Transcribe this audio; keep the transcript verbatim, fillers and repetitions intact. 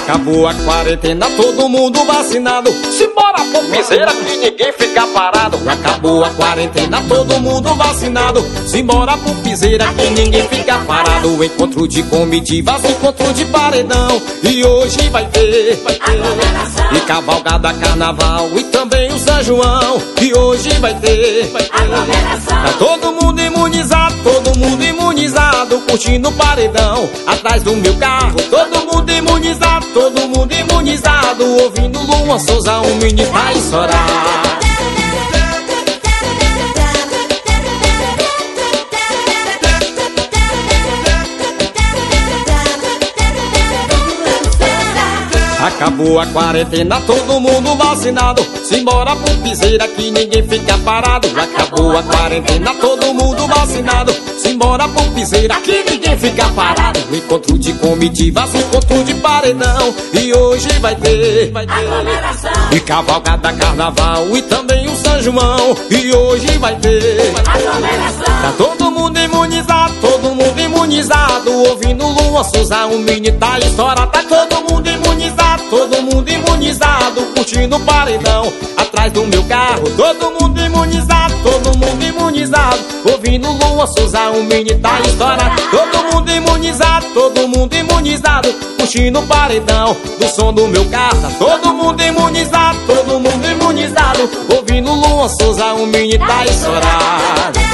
Acabou a quarentena, todo mundo vacinado. Simbora pro piseira que ninguém fica parado. Acabou a quarentena, todo mundo vacinado. Simbora pro piseira que ninguém fica parado. Encontro de comitivas, encontro de paredão. E hoje vai ter, vai ter. E cavalgada, carnaval e também o São João. E hoje vai ter, vai ter. Tá todo mundo imunizado, todo mundo imunizado. Curtindo o paredão, atrás do meu carro. Todo mundo imunizado, todo mundo imunizado. Ouvindo Luan Souza, um menino vai chorar. Acabou a quarentena, todo mundo vacinado. Simbora pro piseira que ninguém fica parado. Acabou a quarentena, todo mundo vacinado. Simbora pro piseira que ninguém fica parado. Encontro de comitivas, encontro de paredão. E hoje vai ter, vai ter. E cavalgada, carnaval e também o São João. E hoje vai ter. Tá todo mundo imunizado, todo mundo imunizado. Ouvindo Luan Souza, um menino da história. Tá todo mundo imunizado, todo mundo imunizado. Curtindo o paredão, atrás do meu carro. Todo mundo imunizado, todo mundo imunizado. Ouvindo Luan Souza, um menino da história. Todo mundo imunizado, todo mundo imunizado. Curtindo o paredão, do som do meu carro. Tá todo mundo imunizado, todo mundo imunizado. Ouvindo Luan Souza, um menino da história.